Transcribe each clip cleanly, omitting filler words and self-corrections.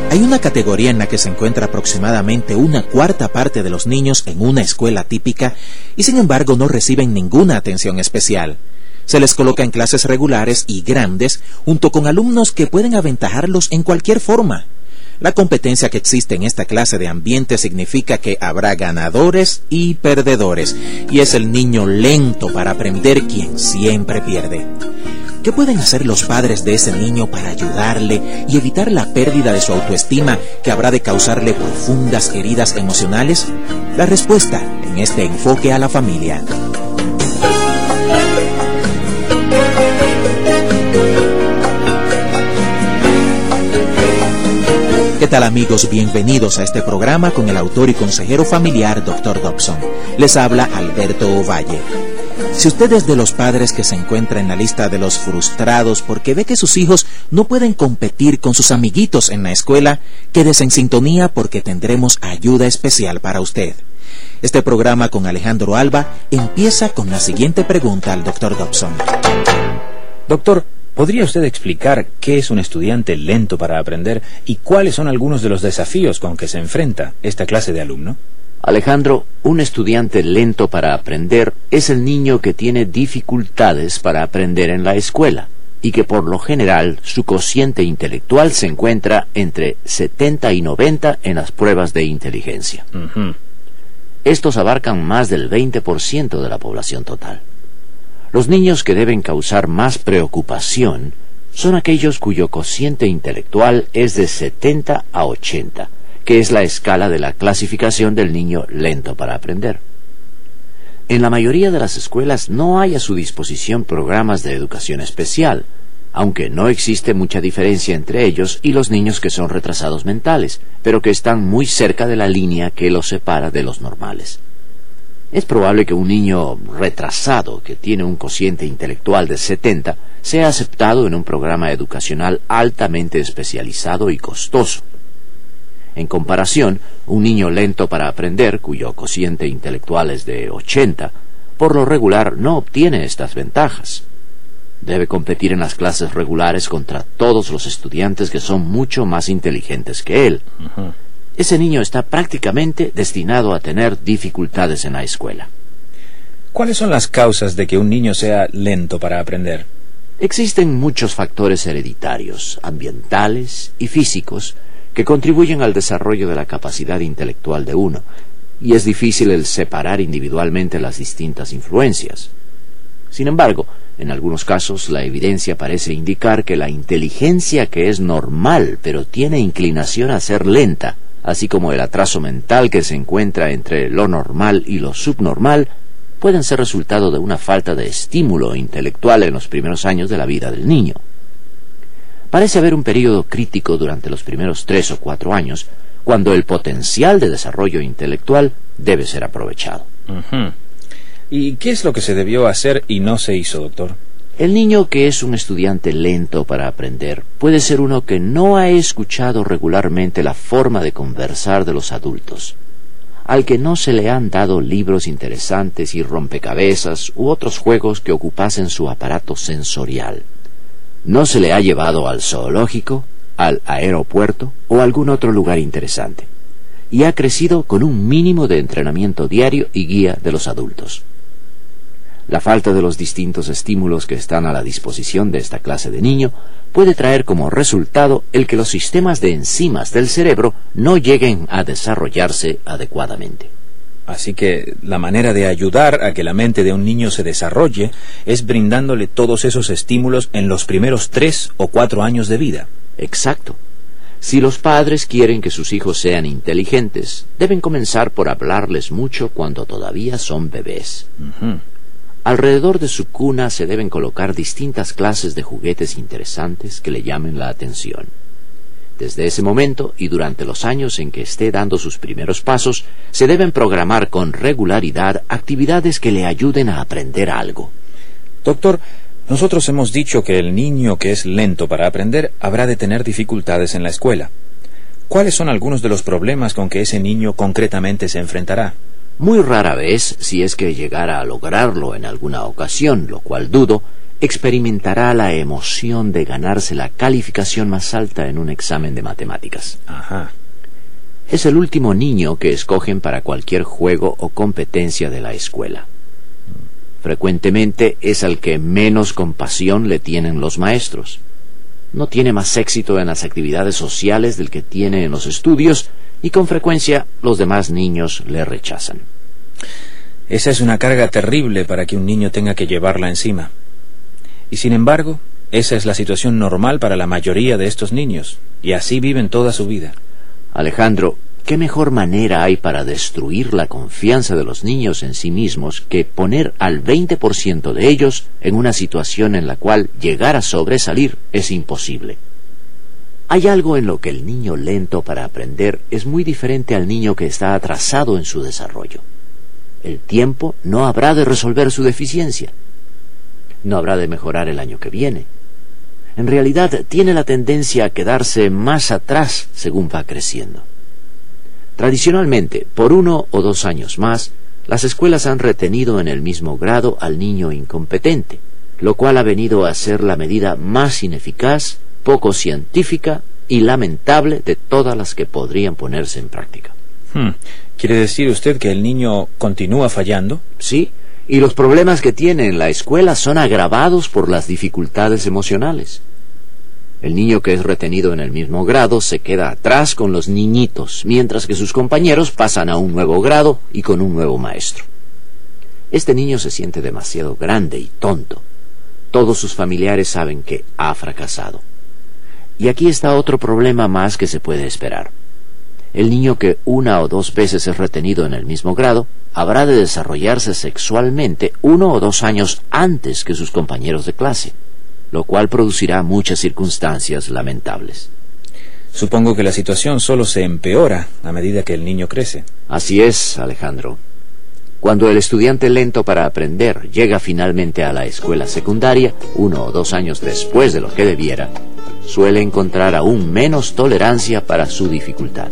Hay una categoría en la que se encuentra aproximadamente una cuarta parte de los niños en una escuela típica y sin embargo no reciben ninguna atención especial. Se les coloca en clases regulares y grandes junto con alumnos que pueden aventajarlos en cualquier forma. La competencia que existe en esta clase de ambiente significa que habrá ganadores y perdedores, y es el niño lento para aprender quien siempre pierde. ¿Qué pueden hacer los padres de ese niño para ayudarle y evitar la pérdida de su autoestima que habrá de causarle profundas heridas emocionales? La respuesta en este enfoque a la familia. ¿Qué tal, amigos? Bienvenidos a este programa con el autor y consejero familiar Dr. Dobson. Les habla Alberto Ovalle. Si usted es de los padres que se encuentra en la lista de los frustrados porque ve que sus hijos no pueden competir con sus amiguitos en la escuela, quédese en sintonía porque tendremos ayuda especial para usted. Este programa con Alejandro Alba empieza con la siguiente pregunta al Dr. Dobson. Doctor, ¿podría usted explicar qué es un estudiante lento para aprender y cuáles son algunos de los desafíos con que se enfrenta esta clase de alumno? Alejandro, un estudiante lento para aprender es el niño que tiene dificultades para aprender en la escuela y que por lo general su cociente intelectual se encuentra entre 70 y 90 en las pruebas de inteligencia. Estos abarcan más del 20% de la población total. Los niños que deben causar más preocupación son aquellos cuyo cociente intelectual es de 70 a 80, que es la escala de la clasificación del niño lento para aprender. En la mayoría de las escuelas no hay a su disposición programas de educación especial, aunque no existe mucha diferencia entre ellos y los niños que son retrasados mentales, pero que están muy cerca de la línea que los separa de los normales. Es probable que un niño retrasado que tiene un cociente intelectual de 70 sea aceptado en un programa educacional altamente especializado y costoso. En comparación, un niño lento para aprender, cuyo cociente intelectual es de 80, por lo regular no obtiene estas ventajas. Debe competir en las clases regulares contra todos los estudiantes que son mucho más inteligentes que él. Ese niño está prácticamente destinado a tener dificultades en la escuela. ¿Cuáles son las causas de que un niño sea lento para aprender? Existen muchos factores hereditarios, ambientales y físicos que contribuyen al desarrollo de la capacidad intelectual de uno, y es difícil el separar individualmente las distintas influencias. Sin embargo, en algunos casos la evidencia parece indicar que la inteligencia que es normal pero tiene inclinación a ser lenta, así como el atraso mental que se encuentra entre lo normal y lo subnormal, pueden ser resultado de una falta de estímulo intelectual en los primeros años de la vida del niño. Parece haber un período crítico durante los primeros 3 o 4 años, cuando el potencial de desarrollo intelectual debe ser aprovechado. ¿Y qué es lo que se debió hacer y no se hizo, doctor? El niño que es un estudiante lento para aprender puede ser uno que no ha escuchado regularmente la forma de conversar de los adultos, al que no se le han dado libros interesantes y rompecabezas u otros juegos que ocupasen su aparato sensorial. No se le ha llevado al zoológico, al aeropuerto o a algún otro lugar interesante, y ha crecido con un mínimo de entrenamiento diario y guía de los adultos. La falta de los distintos estímulos que están a la disposición de esta clase de niño puede traer como resultado el que los sistemas de enzimas del cerebro no lleguen a desarrollarse adecuadamente. Así que la manera de ayudar a que la mente de un niño se desarrolle es brindándole todos esos estímulos en los primeros 3 o 4 años de vida. Exacto. Si los padres quieren que sus hijos sean inteligentes, deben comenzar por hablarles mucho cuando todavía son bebés. Alrededor de su cuna se deben colocar distintas clases de juguetes interesantes que le llamen la atención. Desde ese momento y durante los años en que esté dando sus primeros pasos, se deben programar con regularidad actividades que le ayuden a aprender algo. Doctor, nosotros hemos dicho que el niño que es lento para aprender habrá de tener dificultades en la escuela. ¿Cuáles son algunos de los problemas con que ese niño concretamente se enfrentará? Muy rara vez, si es que llegara a lograrlo en alguna ocasión, lo cual dudo, experimentará la emoción de ganarse la calificación más alta en un examen de matemáticas. Ajá. Es el último niño que escogen para cualquier juego o competencia de la escuela. Frecuentemente es al que menos compasión le tienen los maestros. No tiene más éxito en las actividades sociales del que tiene en los estudios y con frecuencia los demás niños le rechazan. Esa es una carga terrible para que un niño tenga que llevarla encima. Y sin embargo, esa es la situación normal para la mayoría de estos niños, y así viven toda su vida. Alejandro, ¿qué mejor manera hay para destruir la confianza de los niños en sí mismos que poner al 20% de ellos en una situación en la cual llegar a sobresalir es imposible? Hay algo en lo que el niño lento para aprender es muy diferente al niño que está atrasado en su desarrollo. El tiempo no habrá de resolver su deficiencia. No habrá de mejorar el año que viene. En realidad, tiene la tendencia a quedarse más atrás según va creciendo. Tradicionalmente, por 1 o 2 años más, las escuelas han retenido en el mismo grado al niño incompetente, lo cual ha venido a ser la medida más ineficaz, poco científica y lamentable de todas las que podrían ponerse en práctica. ¿Quiere decir usted que el niño continúa fallando? Sí, y los problemas que tiene en la escuela son agravados por las dificultades emocionales. El niño que es retenido en el mismo grado se queda atrás con los niñitos, mientras que sus compañeros pasan a un nuevo grado y con un nuevo maestro. Este niño se siente demasiado grande y tonto. Todos sus familiares saben que ha fracasado. Y aquí está otro problema más que se puede esperar. El niño que 1 o 2 veces es retenido en el mismo grado habrá de desarrollarse sexualmente 1 o 2 años antes que sus compañeros de clase, lo cual producirá muchas circunstancias lamentables. Supongo que la situación solo se empeora a medida que el niño crece. Así es, Alejandro. Cuando el estudiante lento para aprender llega finalmente a la escuela secundaria, 1 o 2 años después de lo que debiera, suele encontrar aún menos tolerancia para su dificultad.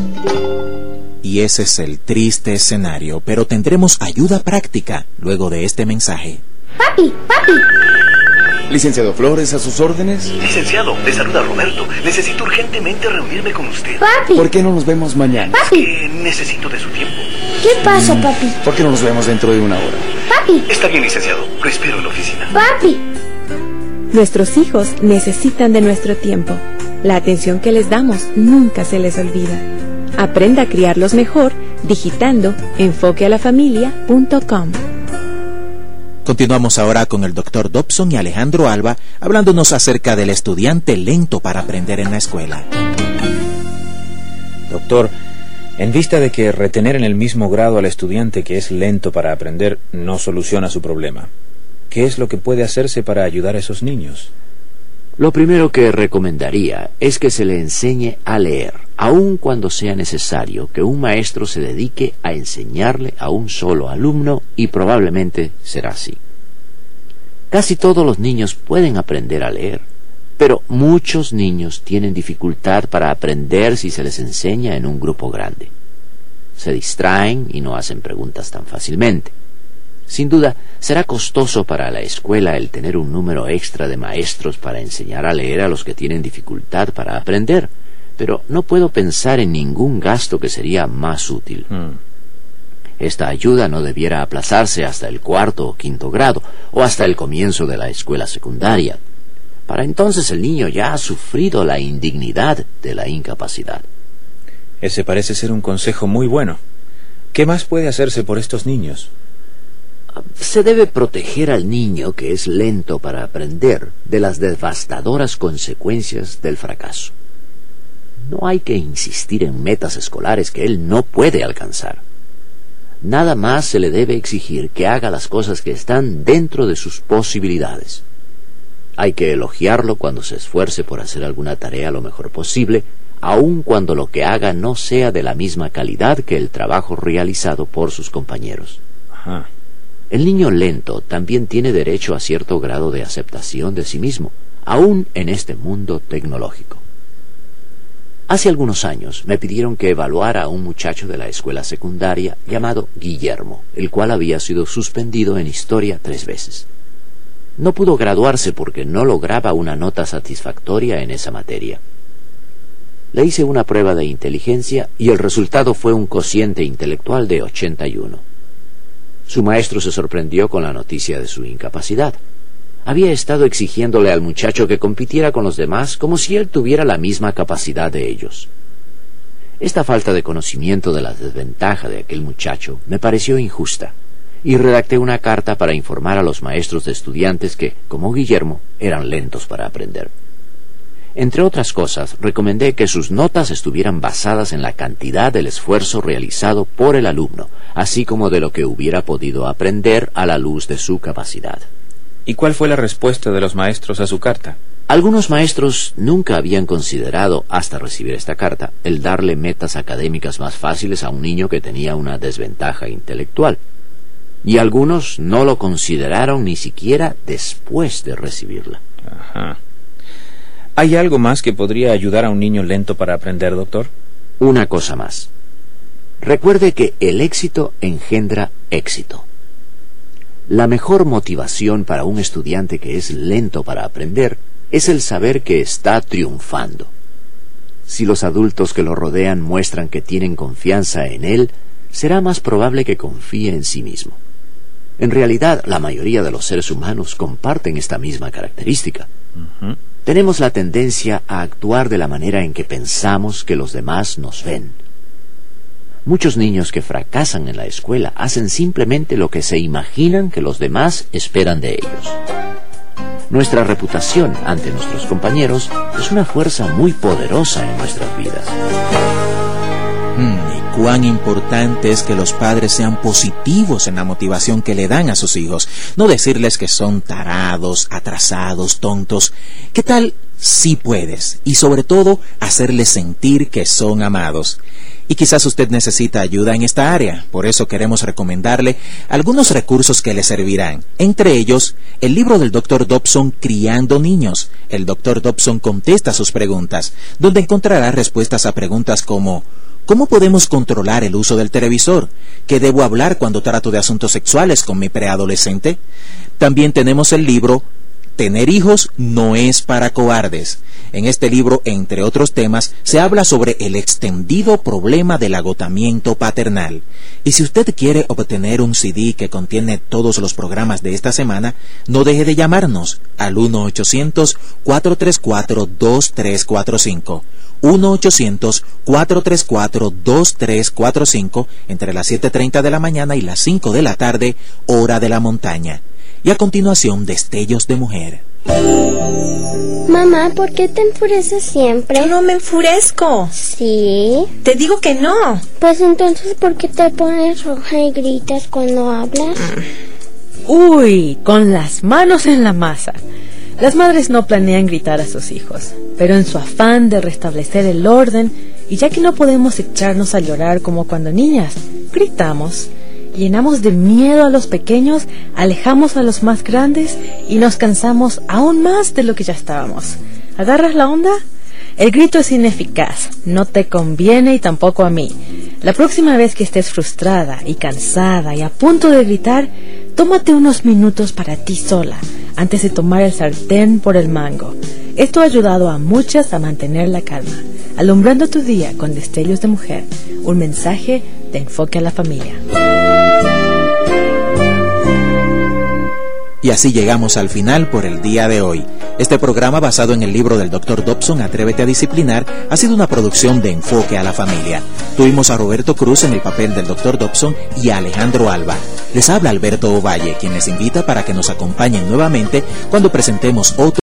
Y ese es el triste escenario, pero tendremos ayuda práctica luego de este mensaje. ¡Papi! ¡Papi! Licenciado Flores, ¿a sus órdenes? Licenciado, le saluda Roberto. Necesito urgentemente reunirme con usted. ¡Papi! ¿Por qué no nos vemos mañana? ¡Papi! Necesito de su tiempo. ¿Qué pasa, papi? ¿Por qué no nos vemos dentro de 1 hora? ¡Papi! Está bien, licenciado. Lo espero en la oficina. ¡Papi! Nuestros hijos necesitan de nuestro tiempo. La atención que les damos nunca se les olvida. Aprenda a criarlos mejor digitando enfoquealafamilia.com. Continuamos ahora con el Dr. Dobson y Alejandro Alba hablándonos acerca del estudiante lento para aprender en la escuela. Doctor, en vista de que retener en el mismo grado al estudiante que es lento para aprender no soluciona su problema, ¿qué es lo que puede hacerse para ayudar a esos niños? Lo primero que recomendaría es que se le enseñe a leer, aun cuando sea necesario que un maestro se dedique a enseñarle a un solo alumno, y probablemente será así. Casi todos los niños pueden aprender a leer, pero muchos niños tienen dificultad para aprender si se les enseña en un grupo grande. Se distraen y no hacen preguntas tan fácilmente. Sin duda, será costoso para la escuela el tener un número extra de maestros para enseñar a leer a los que tienen dificultad para aprender, pero no puedo pensar en ningún gasto que sería más útil. Esta ayuda no debiera aplazarse hasta el 4º o 5º grado, o hasta el comienzo de la escuela secundaria. Para entonces el niño ya ha sufrido la indignidad de la incapacidad. Ese parece ser un consejo muy bueno. ¿Qué más puede hacerse por estos niños? Se debe proteger al niño que es lento para aprender de las devastadoras consecuencias del fracaso. No hay que insistir en metas escolares que él no puede alcanzar. Nada más se le debe exigir que haga las cosas que están dentro de sus posibilidades. Hay que elogiarlo cuando se esfuerce por hacer alguna tarea lo mejor posible, aun cuando lo que haga no sea de la misma calidad que el trabajo realizado por sus compañeros. Ajá. El niño lento también tiene derecho a cierto grado de aceptación de sí mismo, aún en este mundo tecnológico. Hace algunos años me pidieron que evaluara a un muchacho de la escuela secundaria llamado Guillermo, el cual había sido suspendido en historia 3 veces. no pudo graduarse porque no lograba una nota satisfactoria en esa materia. Le hice una prueba de inteligencia y el resultado fue un cociente intelectual de 81. Su maestro se sorprendió con la noticia de su incapacidad. Había estado exigiéndole al muchacho que compitiera con los demás como si él tuviera la misma capacidad de ellos. Esta falta de conocimiento de la desventaja de aquel muchacho me pareció injusta, y redacté una carta para informar a los maestros de estudiantes que, como Guillermo, eran lentos para aprender. Entre otras cosas, recomendé que sus notas estuvieran basadas en la cantidad del esfuerzo realizado por el alumno, así como de lo que hubiera podido aprender a la luz de su capacidad. ¿Y cuál fue la respuesta de los maestros a su carta? Algunos maestros nunca habían considerado, hasta recibir esta carta, el darle metas académicas más fáciles a un niño que tenía una desventaja intelectual. Y algunos no lo consideraron ni siquiera después de recibirla. Ajá. ¿Hay algo más que podría ayudar a un niño lento para aprender, doctor? Una cosa más. Recuerde que el éxito engendra éxito. La mejor motivación para un estudiante que es lento para aprender es el saber que está triunfando. Si los adultos que lo rodean muestran que tienen confianza en él, será más probable que confíe en sí mismo. En realidad, la mayoría de los seres humanos comparten esta misma característica. Tenemos la tendencia a actuar de la manera en que pensamos que los demás nos ven. Muchos niños que fracasan en la escuela hacen simplemente lo que se imaginan que los demás esperan de ellos. Nuestra reputación ante nuestros compañeros es una fuerza muy poderosa en nuestras vidas. Y cuán importante es que los padres sean positivos en la motivación que le dan a sus hijos. No decirles que son tarados, atrasados, tontos. ¿Qué tal si puedes? Y sobre todo, hacerles sentir que son amados. Y quizás usted necesita ayuda en esta área. Por eso queremos recomendarle algunos recursos que le servirán. Entre ellos, el libro del Dr. Dobson, Criando Niños. El Dr. Dobson contesta sus preguntas, donde encontrará respuestas a preguntas como: ¿cómo podemos controlar el uso del televisor? ¿Qué debo hablar cuando trato de asuntos sexuales con mi preadolescente? También tenemos el libro Tener hijos no es para cobardes. En este libro, entre otros temas, se habla sobre el extendido problema del agotamiento paternal. Y si usted quiere obtener un CD que contiene todos los programas de esta semana, no deje de llamarnos al 1-800-434-2345. 1-800-434-2345 entre las 7:30 de la mañana y las 5 de la tarde, hora de la montaña. Y a continuación, Destellos de Mujer. Mamá, ¿por qué te enfureces siempre? Yo no me enfurezco. Sí. Te digo que no. Pues entonces, ¿por qué te pones roja y gritas cuando hablas? Uy, con las manos en la masa. Las madres no planean gritar a sus hijos, pero en su afán de restablecer el orden, y ya que no podemos echarnos a llorar como cuando niñas, gritamos. Llenamos de miedo a los pequeños, alejamos a los más grandes y nos cansamos aún más de lo que ya estábamos. ¿Agarras la onda? El grito es ineficaz, no te conviene y tampoco a mí. La próxima vez que estés frustrada y cansada y a punto de gritar, tómate unos minutos para ti sola, antes de tomar el sartén por el mango. Esto ha ayudado a muchas a mantener la calma, alumbrando tu día con Destellos de Mujer, un mensaje de enfoque a la familia. Y así llegamos al final por el día de hoy. Este programa, basado en el libro del Dr. Dobson, Atrévete a Disciplinar, ha sido una producción de Enfoque a la Familia. Tuvimos a Roberto Cruz en el papel del Dr. Dobson y a Alejandro Alba. Les habla Alberto Ovalle, quien les invita para que nos acompañen nuevamente cuando presentemos otro